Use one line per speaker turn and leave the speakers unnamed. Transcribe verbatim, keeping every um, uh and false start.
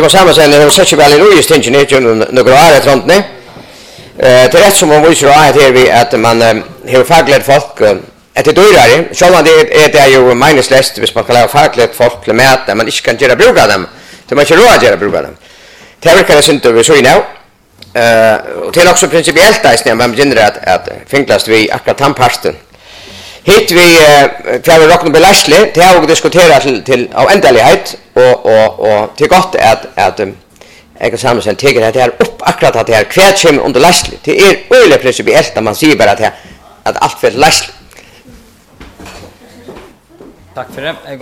Thomas Samuelsen har sett ju väl i Louis Tinchen i några år ett runt nu. Eh till rätt som man visar att här vi att man har fagligt folk att det dyrare. Själva det är det ju minus last hvis man kan ha fagligt folk till mäta men inte kan göra bruk av dem. Det man inte råd göra bruk av dem. Det är kan inte vi så i nu. Eh och det är också principiellt när man begynner att att finklast vi akkurat tandpasten. Hit vi för vi rockar belastligt det har vi diskuterat till till av endelighet och och och till gott att att jag kan samma sen tycker att det är upp akkurat att det är kvätschem under lastligt. Det är öle principiellt när man säger bara att att allt för lastligt.
Tack för det.